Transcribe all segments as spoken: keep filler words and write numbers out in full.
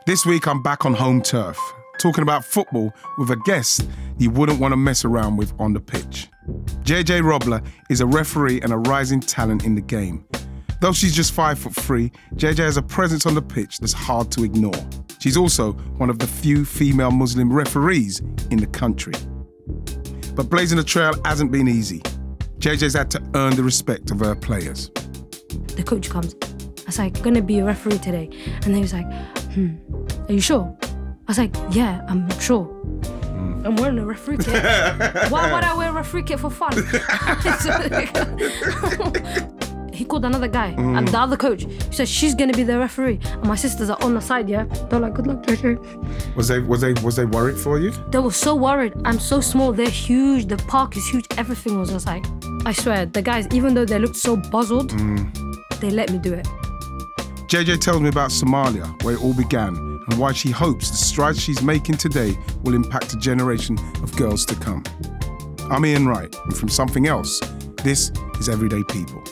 This week, I'm back on home turf, talking about football with a guest you wouldn't want to mess around with on the pitch. J J Robler is a referee and a rising talent in the game. Though she's just five foot three, J J has a presence on the pitch that's hard to ignore. She's also one of the few female Muslim referees in the country. But blazing a trail hasn't been easy. J J's had to earn the respect of her players. The coach comes. I was like, gonna be a referee today. And then he was like, hmm, are you sure? I was like, yeah, I'm sure. Mm. I'm wearing a referee kit. Why would I wear a referee kit for fun? He called another guy, mm. and the other coach. He said, she's gonna be the referee. And my sisters are on the side, yeah? They're like, good luck, J J. Was they, was they, was they worried for you? They were so worried. I'm so small, they're huge, the park is huge, everything was just like, I swear, the guys, even though they looked so puzzled, mm. they let me do it. J J tells me about Somalia, where it all began, and why she hopes the strides she's making today will impact a generation of girls to come. I'm Ian Wright, and from Something Else, this is Everyday People.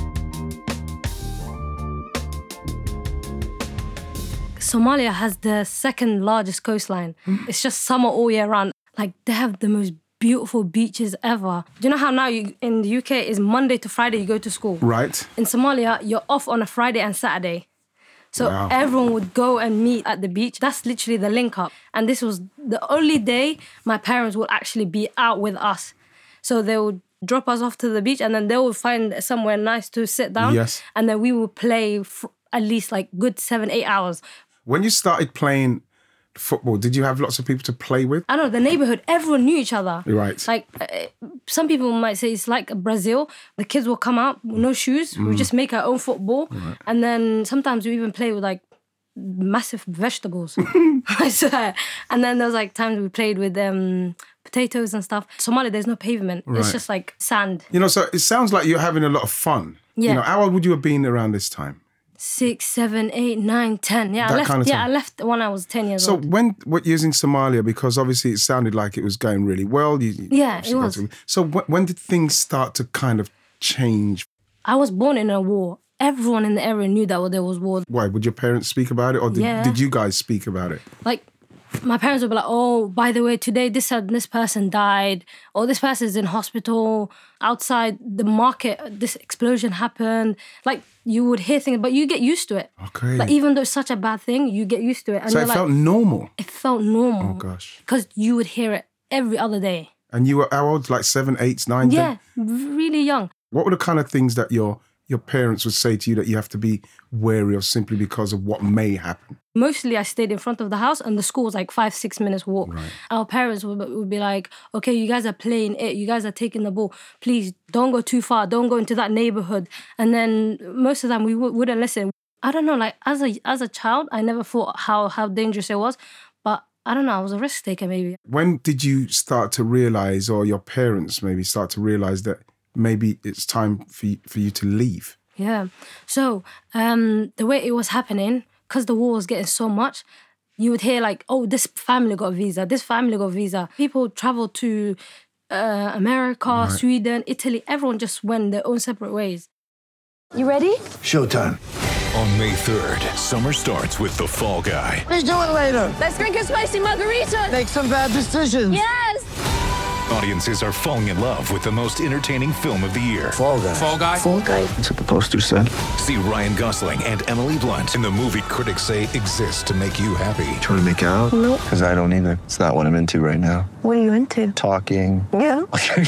Somalia has the second largest coastline. Mm. It's just summer all year round. Like, they have the most beautiful beaches ever. Do you know how now you, in the U K is Monday to Friday you go to school? Right. In Somalia, you're off on a Friday and Saturday. So wow. everyone would go and meet at the beach. That's literally the link up. And this was the only day my parents would actually be out with us. So they would drop us off to the beach and then they would find somewhere nice to sit down. Yes. And then we would play for at least like good seven, eight hours. When you started playing football, did you have lots of people to play with? I don't know, the neighborhood, everyone knew each other. Right. Like, uh, some people might say it's like Brazil. The kids will come out with no shoes. Mm. We just make our own football. Right. And then sometimes we even play with like massive vegetables. I swear. And then there was like times we played with um, potatoes and stuff. Somalia, there's no pavement. Right. It's just like sand. You know, so it sounds like you're having a lot of fun. Yeah. You know, how old would you have been around this time? Six, seven, eight, nine, ten. Yeah, that I left. Kind of yeah, I left when I was ten years so old. So when what years in Somalia? Because obviously it sounded like it was going really well. You, yeah, it was. To, so when, when did things start to kind of change? I was born in a war. Everyone in the area knew that there was war. Why? Would your parents speak about it, or did, yeah. did you guys speak about it? Like, my parents would be like, oh, by the way, today this uh, this person died, or this person is in hospital. Outside the market, this explosion happened. Like, you would hear things, but you get used to it. Okay. Like, even though it's such a bad thing, you get used to it. And so it like, felt normal? It felt normal. Oh, gosh. Because you would hear it every other day. And you were how old? Like seven, eight, nine? Yeah, ten? Really young. What were the kind of things that your your parents would say to you that you have to be wary of simply because of what may happen? Mostly I stayed in front of the house and the school was like five, six minutes walk. Right. Our parents would, would be like, okay, you guys are playing it. You guys are taking the ball. Please don't go too far. Don't go into that neighborhood. And then most of the time we w- wouldn't listen. I don't know, like as a as a child, I never thought how, how dangerous it was. But I don't know, I was a risk taker maybe. When did you start to realise, or your parents maybe start to realise that maybe it's time for you, for you to leave? Yeah. So um, the way it was happening, because the war was getting so much, you would hear like, oh, this family got a visa, this family got a visa. People traveled to uh, America, right. Sweden, Italy. Everyone just went their own separate ways. You ready? Showtime. On May third, summer starts with The Fall Guy. Let's do it later. Let's drink a spicy margarita. Make some bad decisions. Yes. Audiences are falling in love with the most entertaining film of the year. Fall Guy. Fall Guy? Fall Guy. That's what the poster said. See Ryan Gosling and Emily Blunt in the movie critics say exists to make you happy. Trying to make it out? Nope. Because I don't either. It's not what I'm into right now. What are you into? Talking. Yeah.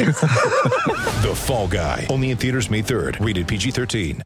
The Fall Guy. Only in theaters May third. Rated P G thirteen.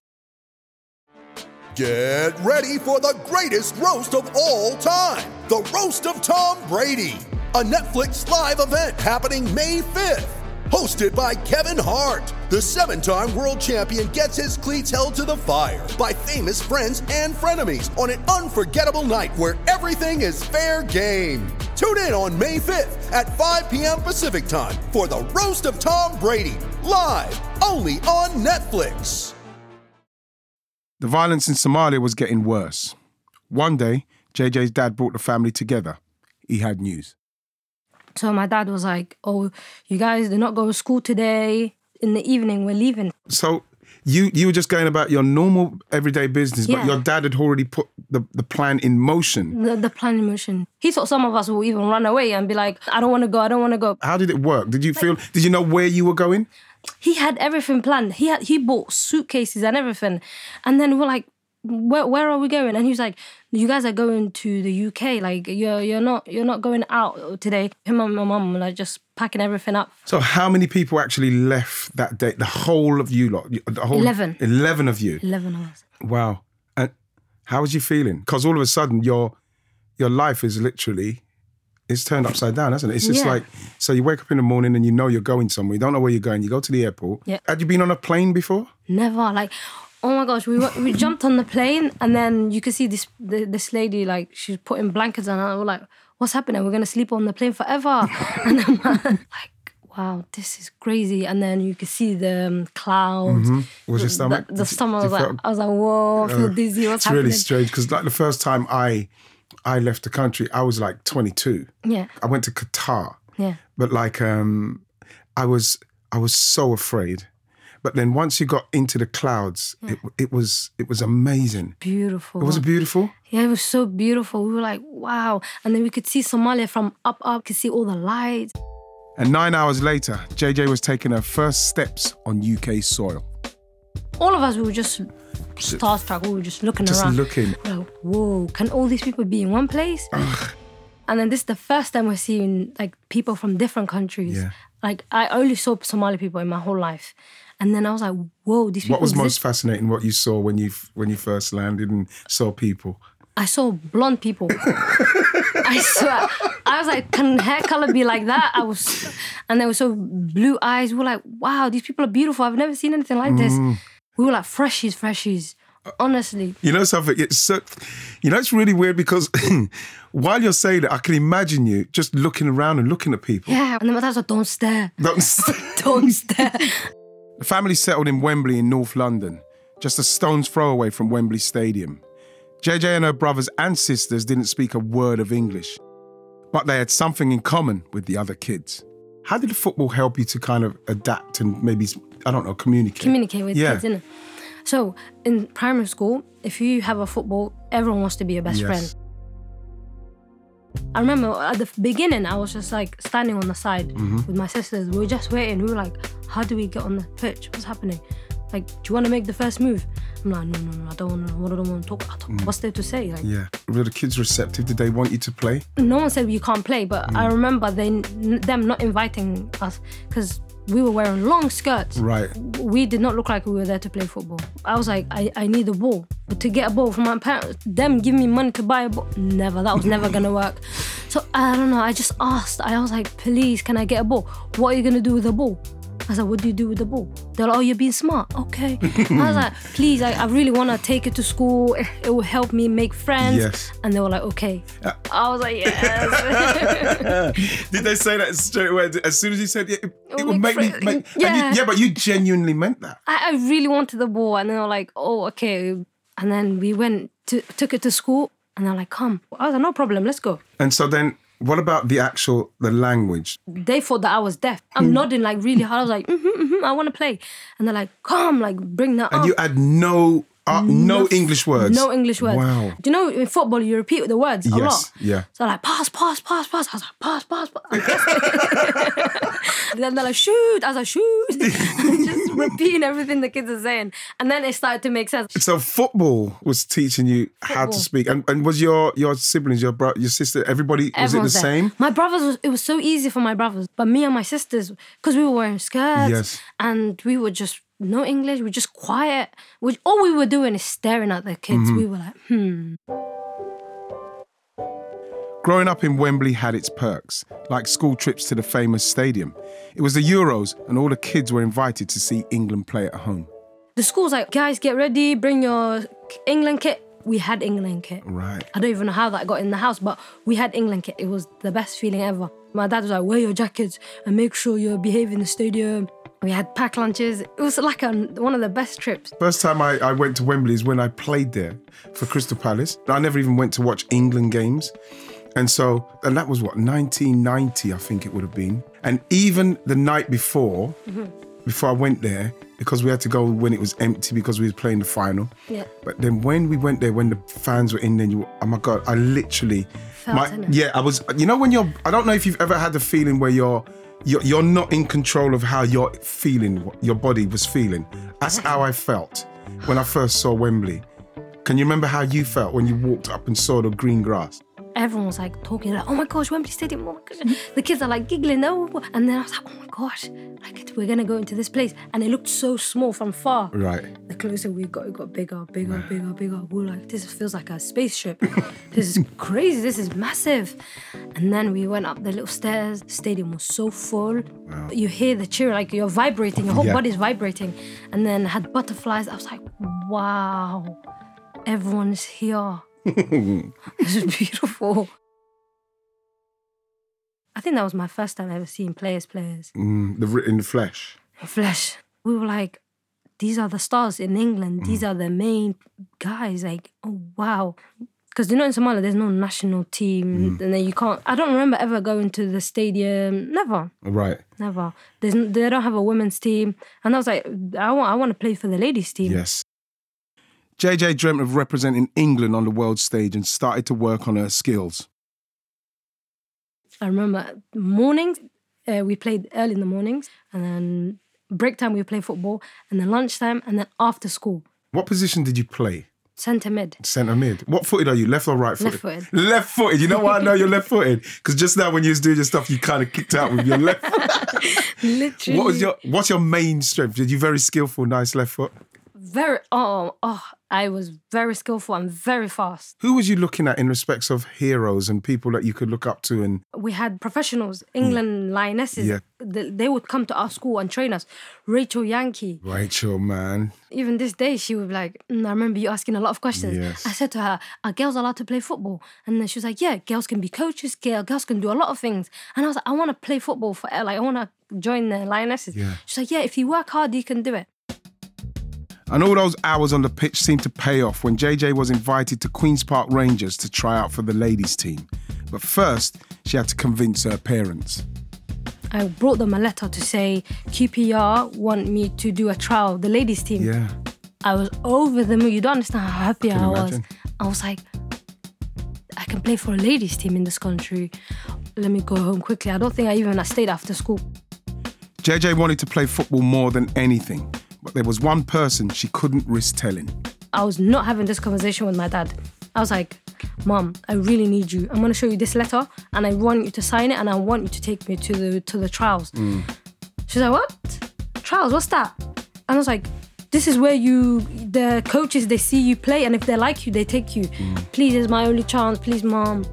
Get ready for the greatest roast of all time. The Roast of Tom Brady. A Netflix live event happening May fifth. Hosted by Kevin Hart. The seven-time world champion gets his cleats held to the fire by famous friends and frenemies on an unforgettable night where everything is fair game. Tune in on May fifth at five p.m. Pacific time for the Roast of Tom Brady. Live only on Netflix. The violence in Somalia was getting worse. One day, J J's dad brought the family together. He had news. So my dad was like, oh, you guys, they're not going to school today. In the evening, we're leaving. So you you were just going about your normal everyday business, but Yeah. your dad had already put the, the plan in motion. The, the plan in motion. He thought some of us will even run away and be like, I don't want to go, I don't want to go. How did it work? Did you feel, did you know where you were going? He had everything planned. He had he bought suitcases and everything. And then we're like, where where are we going? And he was like, you guys are going to the U K. Like you're you're not you're not going out today. Him and my mum were like just packing everything up. So how many people actually left that day? The whole of you lot? The whole Eleven. Eleven of you? Eleven of us. Wow. And how was you feeling? Because all of a sudden your your life is literally, it's turned upside down, hasn't it? It's just Yeah. like, so you wake up in the morning and you know you're going somewhere. You don't know where you're going. You go to the airport. Yeah. Had you been on a plane before? Never. Like, oh my gosh, we were, we jumped on the plane and then you could see this the, this lady, like, she's putting blankets on and we're like, what's happening? We're going to sleep on the plane forever. And then like, wow, this is crazy. And then you could see the um, clouds. Mm-hmm. Was your stomach? The, the did you- stomach did was you like, feel- I was like, whoa, I feel dizzy. What's It's happening? really strange because like the first time I I left the country, I was like twenty-two. Yeah, I went to Qatar. yeah. But like um I was I was so afraid. But then once you got into the clouds, it it was it was amazing. Beautiful. Was it beautiful? Yeah, it was so beautiful. We were like, wow. And then we could see Somalia from up, up, could see all the lights. And nine hours later, J J was taking her first steps on U K soil. All of us, we were just starstruck. We were just looking Just around. looking. We're like, whoa, can all these people be in one place? And then this is the first time we're seeing like people from different countries. Yeah. Like I only saw Somali people in my whole life. And then I was like, whoa, these people What was most exist. fascinating? What you saw when you when you first landed and saw people? I saw blonde people. I swear. I was like, can hair color be like that? I was, and they were so blue eyes. We were like, wow, these people are beautiful. I've never seen anything like this. Mm. We were like, freshies, freshies. Honestly. You know something? It's so, you know, it's really weird because while you're saying it, I can imagine you just looking around and looking at people. Yeah. And then my dad was like, don't stare. Don't Don't stare. The family settled in Wembley in North London, just a stone's throw away from Wembley Stadium. J J and her brothers and sisters didn't speak a word of English, but they had something in common with the other kids. How did the football help you to kind of adapt and maybe, I don't know, communicate? Communicate with Yeah. kids, innit? So in primary school, if you have a football, everyone wants to be your best Yes. friend. I remember at the beginning, I was just like standing on the side Mm-hmm. with my sisters. We were just waiting. We were like, how do we get on the pitch? What's happening? Like, do you want to make the first move? I'm like, no, no, no, I don't want to. I don't want to talk. I don't, What's there to say? Like, Yeah. Were the kids receptive? Did they want you to play? no one said you can't play, but Mm. I remember they them not inviting us because we were wearing long skirts. Right. We did not look like we were there to play football. I was like, I, I need a ball. But to get a ball from my parents, them giving me money to buy a ball, never. That was never gonna work. So I don't know, I just asked. I was like, please, can I get a ball? What are you gonna do with the ball? I was like, what do you do with the ball? They're like, oh, you're being smart. Okay. I was like, please, I, I really want to take it to school. It, it will help me make friends. Yes. And they were like, okay. I was like, yes. Did they say that straight away? As soon as you said, yeah, it, it will would make make me... fri- Make, and yeah. you, yeah, but you genuinely meant that. I, I really wanted the ball. And then they were like, oh, okay. And then we went, to, took it to school. And they're like, come. I was like, no problem, let's go. And so then, what about the actual, the language? They thought that I was deaf. I'm Hmm. nodding like really hard. I was like, mm-hmm, mm-hmm, I want to play. And they're like, come, like bring that And up. you had no, uh, no English words? No English words. Wow. Do you know in football you repeat the words a Yes, lot? yeah. So like pass, pass, pass, pass. I was like pass, pass, pass. Then they're like shoot. I was like shoot. Just repeating everything the kids are saying, and then it started to make sense. So football was teaching you how to Football. speak. And, and was your your siblings, your bro, your sister, everybody, was it the Everyone's there. same? My brothers, was, it was so easy for my brothers, but me and my sisters, because we were wearing skirts Yes. and we were just no English, we were just quiet. We, all we were doing is staring at the kids. Mm-hmm. We were like, hmm. Growing up in Wembley had its perks, like school trips to the famous stadium. It was the Euros and all the kids were invited to see England play at home. The school's like, guys, get ready, bring your England kit. We had England kit. Right. I don't even know how that got in the house, but we had England kit. It was the best feeling ever. My dad was like, wear your jackets and make sure you behave in the stadium. We had packed lunches. It was like a, one of the best trips. First time I, I went to Wembley is when I played there for Crystal Palace. I never even went to watch England games. And so, and that was what, nineteen ninety, I think it would have been. And even the night before, before I went there because we had to go when it was empty because we were playing the final. Yeah. But then when we went there, when the fans were in there, you, oh my God, I literally, Felt my, in it. yeah, I was, you know when you're, I don't know if you've ever had the feeling where you're, you're, you're not in control of how you're feeling, what your body was feeling. That's how I felt when I first saw Wembley. Can you remember how you felt when you walked up and saw the green grass? Everyone was like talking like, oh my gosh, Wembley Stadium, oh my gosh. The kids are like giggling, oh, and then I was like, oh my gosh, like we're gonna go into this place. And it looked so small from far. Right. The closer we got, it got bigger, bigger, bigger, bigger. We were like, this feels like a spaceship. This is crazy, this is massive. And then we went up the little stairs. The stadium was so full. Wow. You hear the cheer, like you're vibrating, your whole Yeah. body's vibrating. And then had butterflies. I was like, wow, everyone's here. This is beautiful. I think that was my first time ever seeing players, players. Mm, the in the flesh. In flesh. We were like, these are the stars in England. These are the main guys. Like, oh, wow. Because, you know, in Somalia, there's no national team. And then you can't... I don't remember ever going to the stadium. Never. Right. Never. There's, they don't have a women's team. And I was like, I want, I want to play for the ladies' team. Yes. J J dreamt of representing England on the world stage and started to work on her skills. I remember mornings, uh, we played early in the mornings, and then break time we played football, and then lunchtime, and then after school. What position did you play? Centre mid. Centre mid. What footed are you? Left or right footed? Left-footed. Left footed. You know why I know you're left footed? Because just now when you was doing your stuff, you kind of kicked out with your left foot. Literally. What was your What's your main strength? Did you very skillful, nice left foot? Very, oh, oh, I was very skillful and very fast. Who was you looking at in respects of heroes and people that you could look up to? And We had professionals, England Lionesses. Yeah. They, they would come to our school and train us. Rachel Yankee. Rachel, man. Even this day, she would be like, mm, I remember you asking a lot of questions. Yes. I said to her, are girls allowed to play football? And then she was like, yeah, girls can be coaches, girl- girls can do a lot of things. And I was like, I want to play football for, like, I want to join the Lionesses. Yeah. She's like, yeah, if you work hard, you can do it. And all those hours on the pitch seemed to pay off when J J was invited to Queen's Park Rangers to try out for the ladies' team. But first, she had to convince her parents. I brought them a letter to say Q P R want me to do a trial, the ladies' team. Yeah. I was over the moon. You don't understand how happy I, can was. imagine. I was like, I can play for a ladies' team in this country. Let me go home quickly. I don't think I even stayed after school. J J wanted to play football more than anything, but there was one person she couldn't risk telling. I was not having this conversation with my dad. I was like, Mom, I really need you. I'm going to show you this letter and I want you to sign it and I want you to take me to the to the trials. Mm. She's like, what? Trials? What's that? And I was like, this is where you, the coaches, they see you play and if they like you, they take you. Mm. Please, it's my only chance. Please, Mom.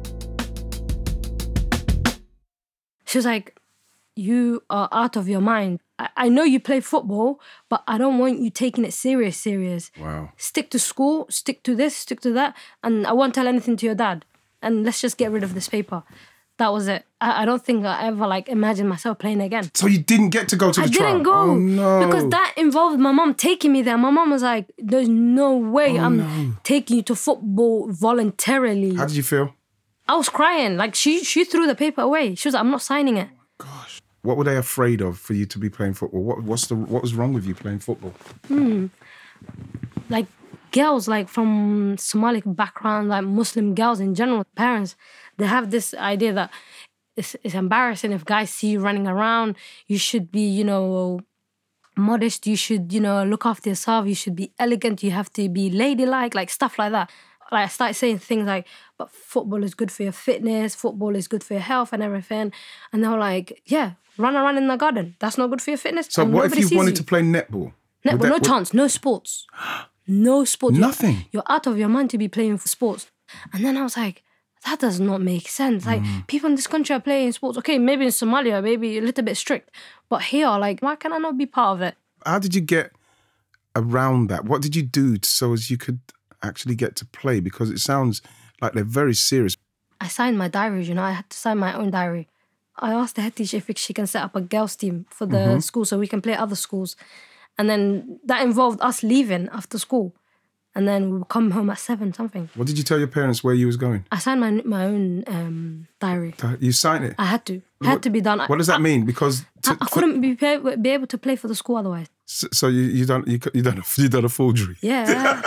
She was like, you are out of your mind. I, I know you play football, but I don't want you taking it serious, serious. Wow. Stick to school, stick to this, stick to that, and I won't tell anything to your dad. And let's just get rid of this paper. That was it. I, I don't think I ever like imagined myself playing again. So you didn't get to go to the I trial? didn't go. Oh, no. Because that involved my mom taking me there. My mom was like, there's no way Oh, I'm no. taking you to football voluntarily. How did you feel? I was crying. Like, she, she threw the paper away. She was like, I'm not signing it. Gosh. What were they afraid of for you to be playing football? What what's the what was wrong with you playing football? Hmm. Like girls, like from Somali background, like Muslim girls in general, parents, they have this idea that it's, it's embarrassing if guys see you running around. You should be, you know, modest. You should, you know, look after yourself. You should be elegant. You have to be ladylike, like stuff like that. Like I started saying things like, but football is good for your fitness. Football is good for your health and everything. And they were like, yeah, run around in the garden. That's not good for your fitness. So and what if nobody you sees wanted you. to play netball? Netball, Would that- no would- chance, no sports. No sports. You're- Nothing? You're, out of your mind to be playing for sports. And then I was like, that does not make sense. Like, Mm. people in this country are playing sports. Okay, maybe in Somalia, maybe a little bit strict. But here, like, why can I not be part of it? How did you get around that? What did you do so as you could actually get to play? Because it sounds like they're very serious. I signed my diary, you know, I had to sign my own diary. I asked the head teacher if she can set up a girls' team for the Mm-hmm. school so we can play other schools. And then that involved us leaving after school. and then we would come home at seven something. What did you tell your parents where you was going? I signed my my own um, diary. You signed it? I had to. It had What- to be done. What does that I, mean? Because I, to- I couldn't be pa- be able to play for the school otherwise. So, so you you done you you done a, you done a forgery. Yeah.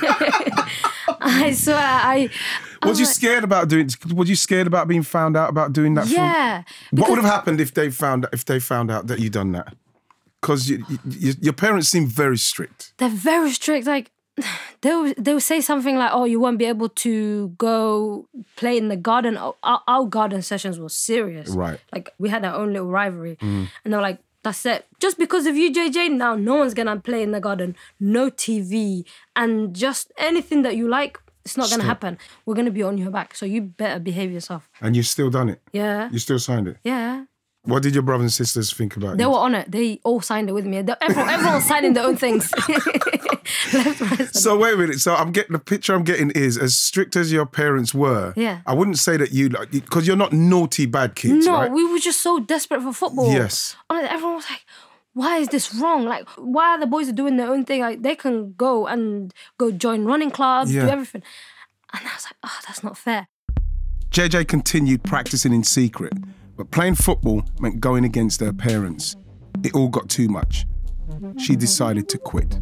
I swear, I. I Was you like, scared about doing? Was you scared about being found out about doing that? Yeah. What because- would have happened if they found if they found out that you done that? Because you, you, your parents seem very strict. They're very strict. Like they will, they will say something like, "Oh, you won't be able to go play in the garden." Our, our garden sessions were serious. Right. Like we had our own little rivalry, and they were like, "That's it. Just because of you, J J, now no one's gonna play in the garden. No T V, and just anything that you like, it's not gonna Stop. happen. We're gonna be on your back. So you better behave yourself." And you've still done it. Yeah. You still signed it. Yeah. What did your brothers and sisters think about They it? were on it. They all signed it with me. They- Everyone, everyone was signing their own things. Left, right, center. So wait a minute. So I'm getting the picture I'm getting is as strict as your parents were. Yeah. I wouldn't say that you like because you're not naughty bad kids, No, right? we were just so desperate for football. Yes. And everyone was like, why is this wrong? Like, why are the boys doing their own thing? Like, they can go and go join running clubs, Yeah. do everything. And I was like, oh, that's not fair. J J continued practicing in secret, but playing football meant going against her parents. It all got too much. She decided to quit.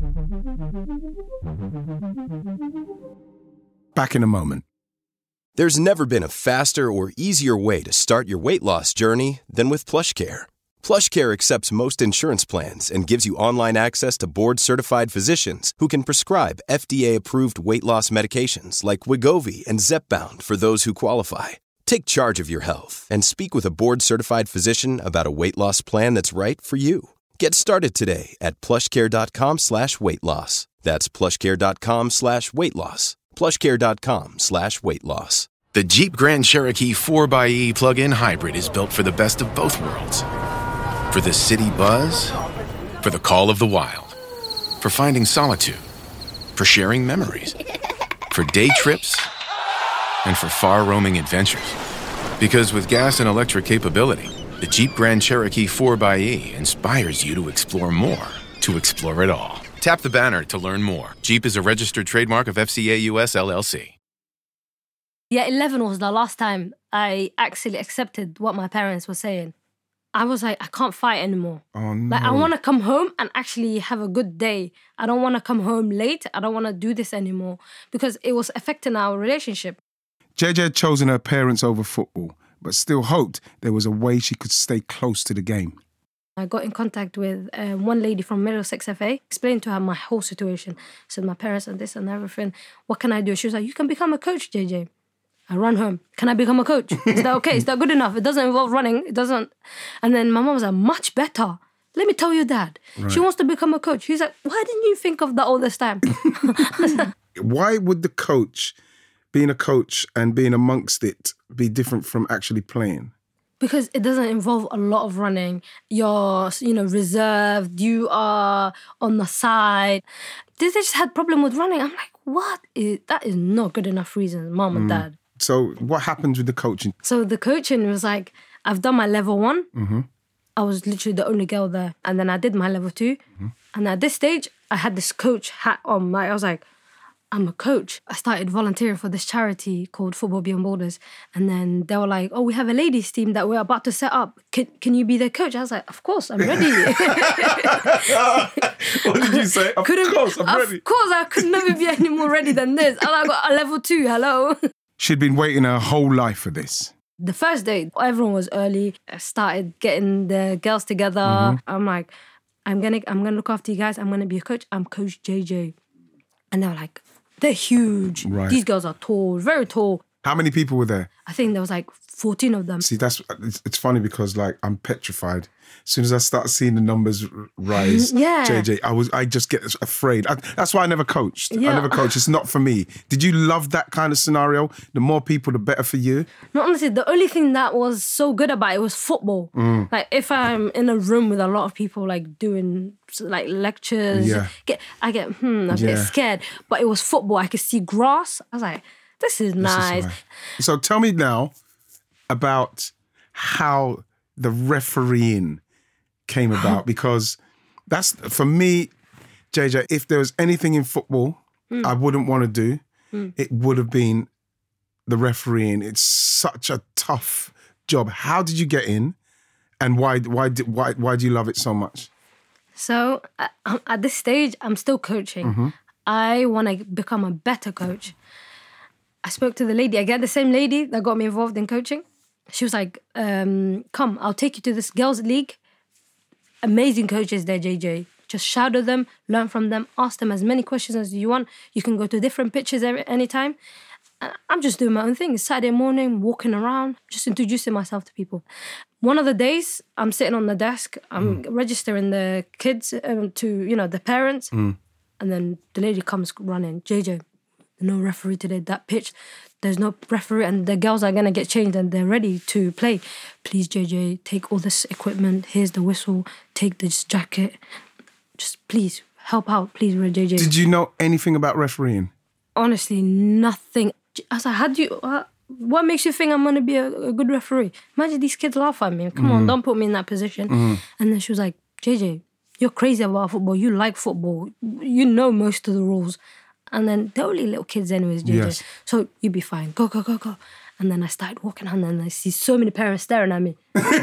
Back in a moment. There's never been a faster or easier way to start your weight loss journey than with PlushCare. PlushCare accepts most insurance plans and gives you online access to board-certified physicians who can prescribe F D A-approved weight loss medications like Wegovy and Zepbound for those who qualify. Take charge of your health and speak with a board-certified physician about a weight loss plan that's right for you. Get started today at plushcare.com slash weight loss. That's plushcare.com slash weight loss. plushcare.com slash weight loss. The Jeep Grand Cherokee four by E plug-in hybrid is built for the best of both worlds. For the city buzz, for the call of the wild, for finding solitude, for sharing memories, for day trips, and for far-roaming adventures. Because with gas and electric capability, the Jeep Grand Cherokee four by E inspires you to explore more, to explore it all. Tap the banner to learn more. Jeep is a registered trademark of F C A U S L L C. Yeah, eleven was the last time I actually accepted what my parents were saying. I was like, I can't fight anymore. Oh, no. Like, I want to come home and actually have a good day. I don't want to come home late. I don't want to do this anymore because it was affecting our relationship. J J had chosen her parents over football, but still hoped there was a way she could stay close to the game. I got in contact with um, one lady from Middlesex F A, explained to her my whole situation. Said my parents and this and everything. What can I do? She was like, you can become a coach, J J. I run home. Can I become a coach? Is that okay? Is that good enough? It doesn't involve running. It doesn't. And then my mom was like, much better. Let me tell you that. Right. She wants to become a coach. He's like, why didn't you think of that all this time? Why would the coach, being a coach and being amongst it, be different from actually playing? Because it doesn't involve a lot of running. You're, you know, reserved. You are on the side. They just had problem with running. I'm like, what? Is, that is not good enough reason, mom and mm. dad. So what happens with the coaching? So the coaching was like, I've done my level one. Mm-hmm. I was literally the only girl there. And then I did my level two. Mm-hmm. And at this stage, I had this coach hat on. I was like, I'm a coach. I started volunteering for this charity called Football Beyond Borders. And then they were like, oh, we have a ladies team that we're about to set up. Can, can you be their coach? I was like, of course, I'm ready. What did you say? Of Couldn't, course, I'm of ready. Of course, I could never be any more ready than this. And I got a level two, hello. She'd been waiting her whole life for this. The first day, everyone was early. I started getting the girls together. Mm-hmm. I'm like, I'm gonna, I'm gonna look after you guys. I'm gonna be a coach. I'm Coach J J. And they were like, they're huge. Right. These girls are tall, very tall. How many people were there? I think there was like fourteen of them. See, that's it's, it's funny because like I'm petrified. As soon as I start seeing the numbers rise, yeah. J J, I was I just get afraid. I, that's why I never coached. Yeah. I never coached. It's not for me. Did you love that kind of scenario? The more people, the better for you? No, honestly, the only thing that was so good about it was football. Mm. Like if I'm in a room with a lot of people like doing like lectures, yeah. get, I get, hmm, I yeah. get scared. But it was football. I could see grass. I was like, this is this nice. Is so tell me now about how the refereeing came about, because that's, for me, J J, if there was anything in football Mm. I wouldn't want to do, Mm. it would have been the refereeing. It's such a tough job. How did you get in, and why why did why why do you love it so much? So uh, at this stage, I'm still coaching. Mm-hmm. I want to become a better coach. I spoke to the lady again, the same lady that got me involved in coaching. She was like, um, "Come, I'll take you to this girls' league. Amazing coaches there, J J. Just shadow them, learn from them, ask them as many questions as you want. You can go to different pitches every anytime." I'm just doing my own thing. It's Saturday morning, walking around, just introducing myself to people. One of the days, I'm sitting on the desk, I'm mm. registering the kids um, to, you know, the parents. Mm. And then the lady comes running, J J, no referee today, that pitch, there's no referee, and the girls are going to get changed and they're ready to play. Please, J J, take all this equipment. Here's the whistle. Take this jacket. Just please, help out, please, J J. Did you know anything about refereeing? Honestly, nothing. I was like, how do you, uh, what makes you think I'm going to be a, a good referee? Imagine these kids laugh at me. Come mm. on, don't put me in that position. Mm. And then she was like, J J, you're crazy about football. You like football. You know most of the rules. And then they're only little kids anyways, J J. Yes. So you'll be fine. Go, go, go, go. And then I started walking and then I see so many parents staring at me.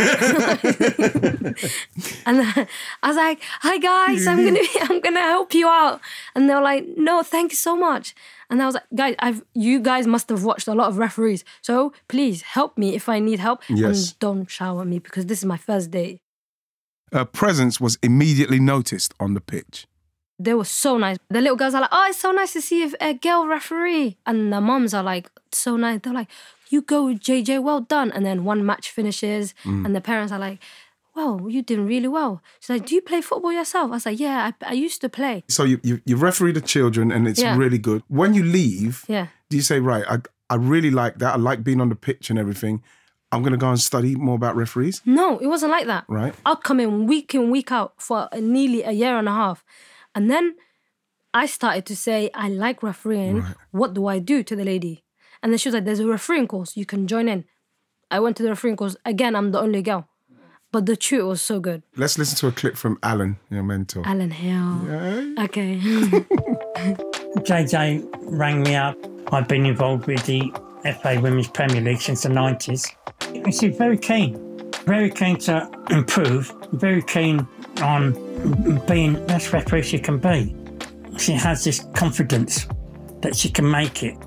And then I was like, hi guys, I'm gonna be, I'm gonna help you out. And they were like, no, thank you so much. And I was like, guys, I've you guys must have watched a lot of referees. So please help me if I need help. Yes. And don't shower at me because this is my first day. Her presence was immediately noticed on the pitch. They were so nice. The little girls are like, oh, it's so nice to see a girl referee. And the mums are like, so nice. They're like, you go, J J, well done. And then one match finishes mm. and the parents are like, well, you did really well. She's like, do you play football yourself? I was like, yeah, I, I used to play. So you, you, you referee the children and it's yeah. really good. When you leave, yeah. do you say, right, I, I really like that. I like being on the pitch and everything. I'm going to go and study more about referees? No, it wasn't like that. Right. I'd come in week in, week out for nearly a year and a half. And then I started to say, I like refereeing. Right. What do I do to the lady? And then she was like, there's a refereeing course. You can join in. I went to the refereeing course. Again, I'm the only girl. But the truth was so good. Let's listen to a clip from Alan, your mentor. Alan Hill. Yeah. Okay. J J rang me up. I've been involved with the F A Women's Premier League since the nineties. She's very keen. Very keen to improve. Very keen on being the best referee she can be. She has this confidence that she can make it.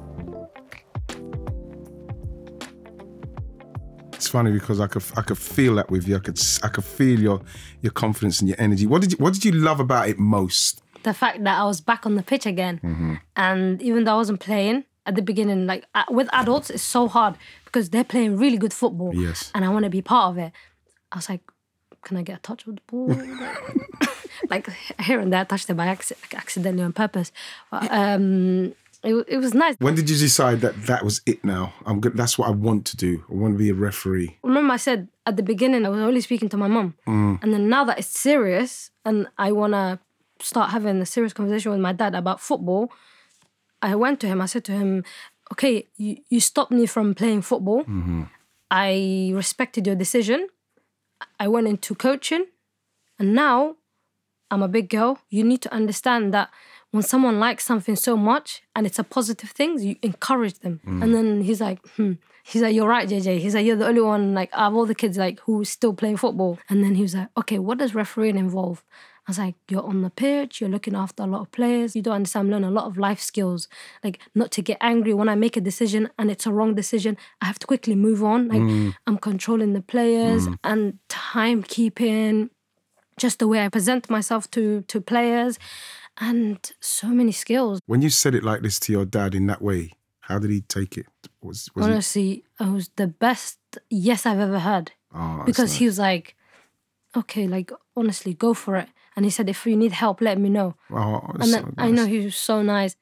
It's funny because I could I could feel that with you. I could I could feel your your confidence and your energy. What did you What did you love about it most? The fact that I was back on the pitch again, mm-hmm. and even though I wasn't playing at the beginning, like with adults, it's so hard because they're playing really good football. Yes, and I want to be part of it. I was like, can I get a touch of the ball? Like here and there, I touched it by accident, accidentally on purpose. But, um, It, it was nice. When did you decide that that was it now? I'm good. That's what I want to do. I want to be a referee. Remember I said at the beginning I was only speaking to my mum. Mm. And then now that it's serious and I want to start having a serious conversation with my dad about football, I went to him. I said to him, okay, you, you stopped me from playing football. Mm-hmm. I respected your decision. I went into coaching. And now I'm a big girl. You need to understand that when someone likes something so much and it's a positive thing, you encourage them. Mm. And then he's like, hmm. He's like, you're right, J J. He's like, you're the only one, like, out of all the kids, like, who's still playing football. And then he was like, okay, what does refereeing involve? I was like, you're on the pitch, you're looking after a lot of players. You don't understand, I'm learning a lot of life skills. Like, not to get angry when I make a decision and it's a wrong decision. I have to quickly move on. Like, mm. I'm controlling the players mm. and timekeeping, just the way I present myself to, to players. And so many skills. When you said it like this to your dad in that way, how did he take it? Was, was Honestly, it... it was the best yes I've ever heard. Oh, because nice. He was like, okay, like, honestly, go for it. And he said, if you need help, let me know. Oh, and then, so nice. I know he was so nice.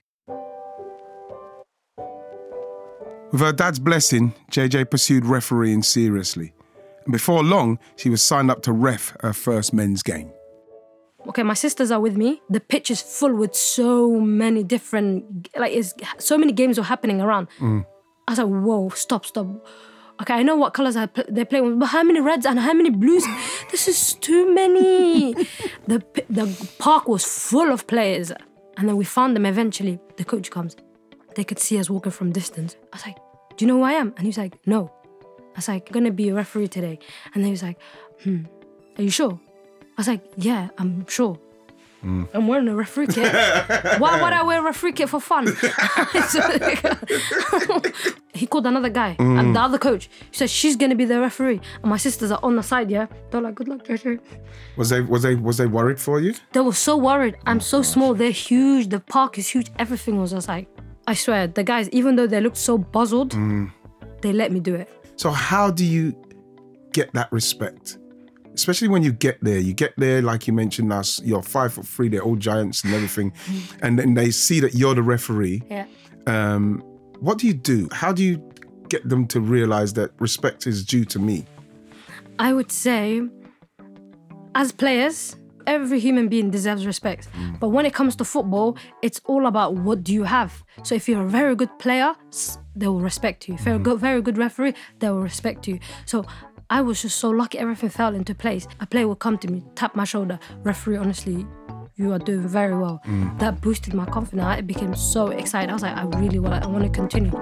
With her dad's blessing, J J pursued refereeing seriously. And before long, she was signed up to ref her first men's game. Okay, my sisters are with me. The pitch is full with so many different, like, it's, so many games were happening around. Mm. I was like, whoa, stop, stop. Okay, I know what colours they're playing with, but how many reds and how many blues? This is too many. the The park was full of players. And then we found them eventually. The coach comes. They could see us walking from distance. I was like, do you know who I am? And he was like, no. I was like, I'm going to be a referee today. And he was like, hmm, are you sure? I was like, yeah, I'm sure. Mm. I'm wearing a referee kit. Why would I wear a referee kit for fun? He called another guy, mm. and the other coach. He said, she's going to be the referee. And my sisters are on the side, yeah? They're like, good luck, J J. Was they, was they, was they worried for you? They were so worried. I'm so small. They're huge. The park is huge. Everything was just like, I swear, the guys, even though they looked so buzzled, mm. they let me do it. So how do you get that respect? Especially when you get there, you get there, like you mentioned us, you're five foot three, they're all giants and everything. And then they see that you're the referee. Yeah. Um, what do you do? How do you get them to realize that respect is due to me? I would say, as players, every human being deserves respect. Mm. But when it comes to football, it's all about what do you have. So if you're a very good player, they will respect you. If you're a good, very good referee, they will respect you. So I was just so lucky everything fell into place. A player would come to me, tap my shoulder, referee, honestly, you are doing very well. Mm. That boosted my confidence. I became so excited. I was like, I really want, I want to continue.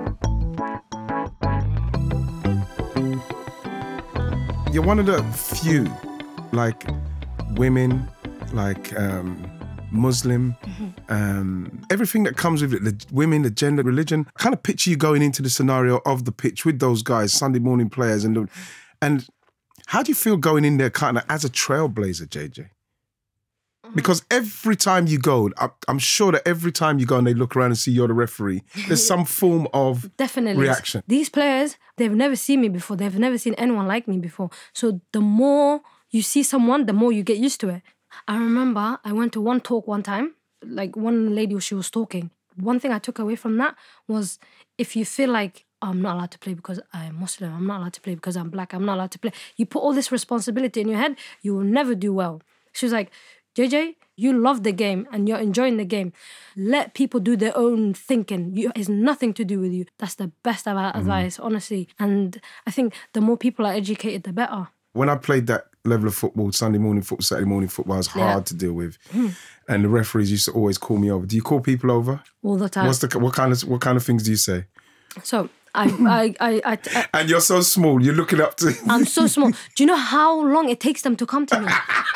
You're one of the few, like, women, like um, Muslim, mm-hmm. um, everything that comes with it, the women, the gender, religion. I kind of picture you going into the scenario of the pitch with those guys, Sunday morning players, and the, and how do you feel going in there kind of as a trailblazer, J J? Because every time you go, I'm sure that every time you go and they look around and see you're the referee, there's some form of Definitely. reaction. These players, they've never seen me before. They've never seen anyone like me before. So the more you see someone, the more you get used to it. I remember I went to one talk one time, like one lady, she was talking. One thing I took away from that was if you feel like, oh, I'm not allowed to play because I'm Muslim, I'm not allowed to play because I'm black, I'm not allowed to play. You put all this responsibility in your head, you will never do well. She was like, J J, you love the game and you're enjoying the game. Let people do their own thinking. You, it's nothing to do with you. That's the best mm. advice, honestly. And I think the more people are educated, the better. When I played that level of football, Sunday morning football, Saturday morning football, it was hard yeah. to deal with. Mm. And the referees used to always call me over. Do you call people over? All the time. What's the, what kind of what kind of things do you say? So I, I, I, I, I and you're so small. You're looking up to. I'm so small. Do you know how long it takes them to come to me?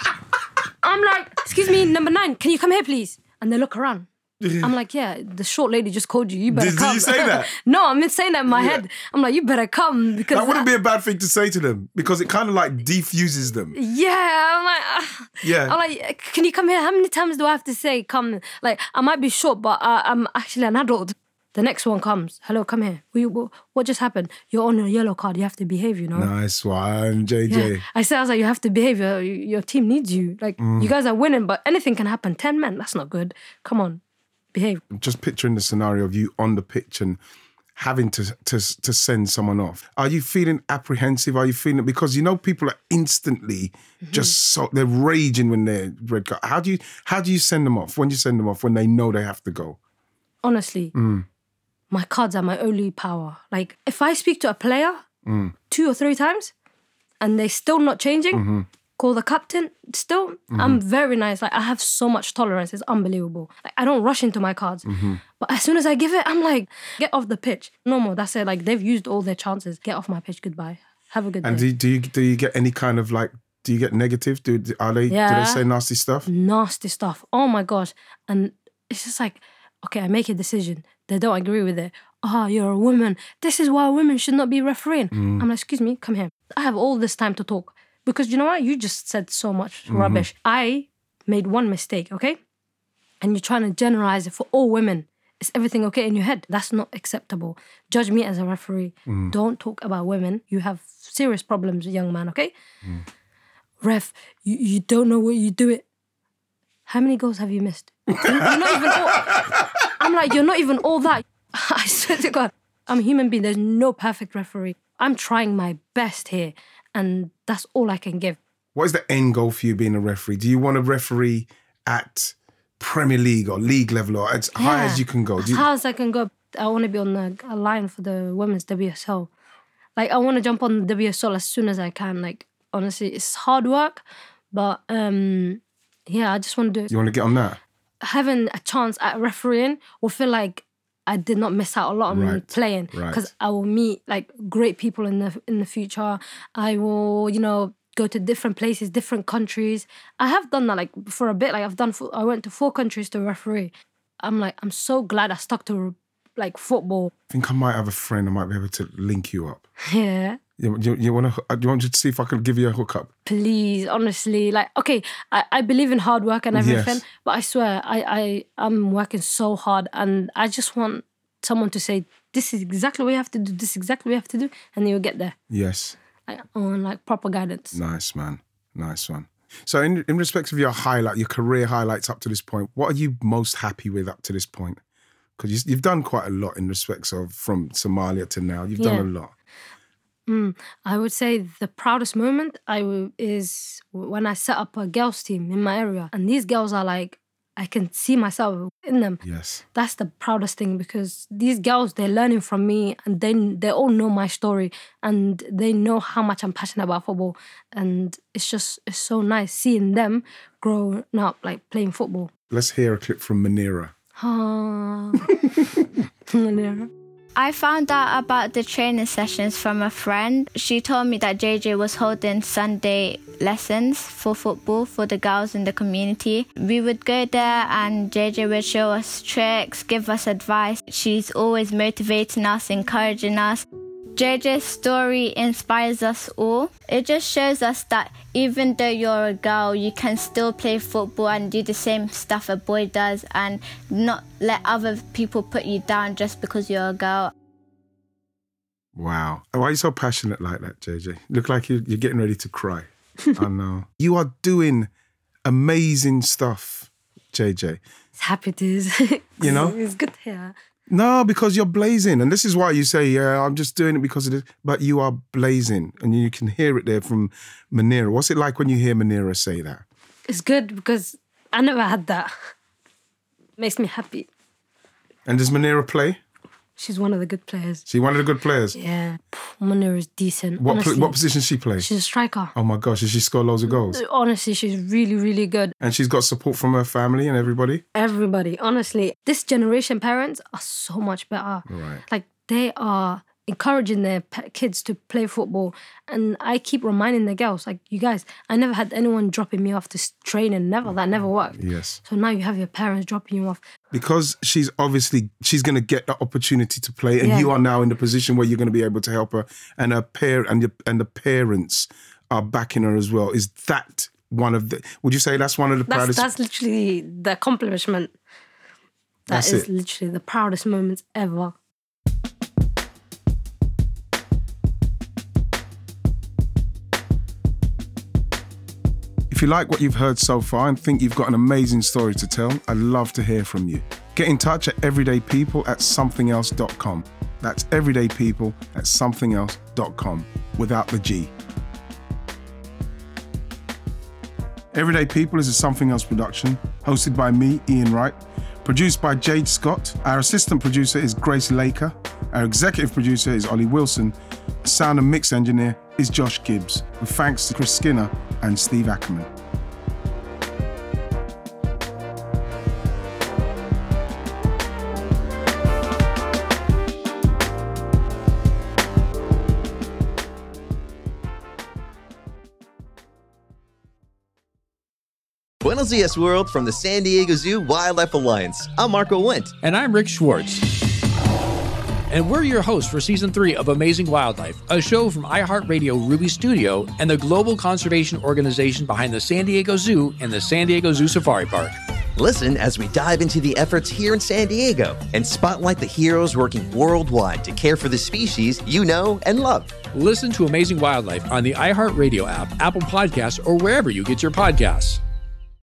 I'm like, excuse me, number nine, can you come here, please? And they look around. I'm like, yeah, the short lady just called you. You better did, come. Did you say that? No, I'm saying that in my yeah. head. I'm like, you better come because that wouldn't I, be a bad thing to say to them because it kind of like defuses them. Yeah, I'm like, uh, yeah. I'm like, can you come here? How many times do I have to say come? Like, I might be short, but uh, I'm actually an adult. The next one comes. Hello, come here. We, what just happened? You're on a yellow card. You have to behave, you know? Nice one, J J. Yeah. I said, I was like, you have to behave. Your, your team needs you. Like, mm. you guys are winning, but anything can happen. Ten men, that's not good. Come on, behave. Just picturing the scenario of you on the pitch and having to, to, to send someone off. Are you feeling apprehensive? Are you feeling... Because you know people are instantly mm-hmm. just so... They're raging when they're red card. How do you, how do you send them off? When you send them off? When they know they have to go? Honestly... Mm. My cards are my only power. Like, if I speak to a player mm. two or three times and they're still not changing, mm-hmm. call the captain, still, mm-hmm. I'm very nice. Like, I have so much tolerance. It's unbelievable. Like, I don't rush into my cards. Mm-hmm. But as soon as I give it, I'm like, get off the pitch. No more. That's it. Like, they've used all their chances. Get off my pitch. Goodbye. Have a good and day. And do, do, you, do you get any kind of, like, do you get negative? Do, are they, yeah. do they say nasty stuff? Nasty stuff. Oh, my gosh. And it's just like, okay, I make a decision. They don't agree with it. Oh, you're a woman. This is why women should not be refereeing. Mm. I'm like, excuse me, come here. I have all this time to talk. Because you know what? You just said so much mm-hmm. rubbish. I made one mistake, okay? And you're trying to generalize it for all women. Is everything okay in your head? That's not acceptable. Judge me as a referee. Mm. Don't talk about women. You have serious problems, young man, okay? Mm. Ref, you, you don't know what you do it. How many goals have you missed? You're not even all... I'm like, you're not even all that. I swear to God, I'm a human being. There's no perfect referee. I'm trying my best here, and that's all I can give. What is the end goal for you being a referee? Do you want to referee at Premier League or league level or as yeah. high as you can go? Do As you... high as I can go. I want to be on the a line for the women's W S L. Like, I want to jump on the W S L as soon as I can. Like, honestly, it's hard work, but um, yeah, I just want to do it. You want to get on that? having a chance at refereeing will feel like I did not miss out a lot on Right. playing because Right. I will meet like great people in the in the future. I will, you know, go to different places, different countries. I have done that like for a bit. Like I've done, I went to four countries to referee. I'm like, I'm so glad I stuck to like football. I think I might have a friend. I might be able to link you up. Yeah. You, you, you want to? You want to see if I can give you a hookup? Please, honestly, like, okay, I, I believe in hard work and everything, Yes. but I swear, I, I, I'm working so hard and I just want someone to say, this is exactly what you have to do, this is exactly what you have to do, and you'll get there. Yes. Like, on like proper guidance. Nice, man. Nice one. So in, in respect of your highlight, your career highlights up to this point, what are you most happy with up to this point? Because you, you've done quite a lot in respects of from Somalia to now. You've done Yeah. a lot. Mm, I would say the proudest moment I w- is when I set up a girls team in my area. And these girls are like, I can see myself in them. Yes. That's the proudest thing because these girls, they're learning from me and they, they all know my story and they know how much I'm passionate about football. And it's just, it's so nice seeing them growing up, like playing football. Let's hear a clip from Manira. Ah. I found out about the training sessions from a friend. She told me that J J was holding Sunday lessons for football for the girls in the community. We would go there and J J would show us tricks, give us advice. She's always motivating us, encouraging us. J J's story inspires us all. It just shows us that even though you're a girl, you can still play football and do the same stuff a boy does and not let other people put you down just because you're a girl. Wow. Why are you so passionate like that, J J? Look like you, you're getting ready to cry. I know. You are doing amazing stuff, J J. It's happy it is. You know? It's good to hear. No, because you're blazing. And this is why you say, yeah, I'm just doing it because of this. But you are blazing. And you can hear it there from Manira. What's it like when you hear Manira say that? It's good because I never had that. Makes me happy. And does Manira play? She's one of the good players. She one of the good players? Yeah. Manira is decent. What honestly. pl- what position does she play? She's a striker. Oh my gosh, does she score loads of goals? Honestly, she's really, really good. And she's got support from her family and everybody? Everybody, honestly. This generation parents are so much better. Right. Like, they are encouraging their pe- kids to play football. And I keep reminding the girls, like, you guys, I never had anyone dropping me off to s- training. Never. That never worked. Yes. So now you have your parents dropping you off. Because she's obviously, she's going to get the opportunity to play and Yeah. you are now in the position where you're going to be able to help her and her pair and, your, and the parents are backing her as well. Is that one of the, would you say that's one of the That's, proudest? that's literally the accomplishment. That That's is it. literally the proudest moments ever. If you like what you've heard so far and think you've got an amazing story to tell, I'd love to hear from you. Get in touch at everydaypeople at something else dot com. That's everydaypeople at something else dot com without the G. Everyday People is a Something Else production, hosted by me, Ian Wright, produced by Jade Scott. Our assistant producer is Grace Laker. Our executive producer is Ollie Wilson. The sound and mix engineer is Josh Gibbs, with thanks to Chris Skinner and Steve Ackerman. Buenos Dias, world, from the San Diego Zoo Wildlife Alliance. I'm Marco Wendt. And I'm Rick Schwartz. And we're your hosts for Season three of Amazing Wildlife, a show from iHeartRadio Ruby Studio and the global conservation organization behind the San Diego Zoo and the San Diego Zoo Safari Park. Listen as we dive into the efforts here in San Diego and spotlight the heroes working worldwide to care for the species you know and love. Listen to Amazing Wildlife on the iHeartRadio app, Apple Podcasts, or wherever you get your podcasts.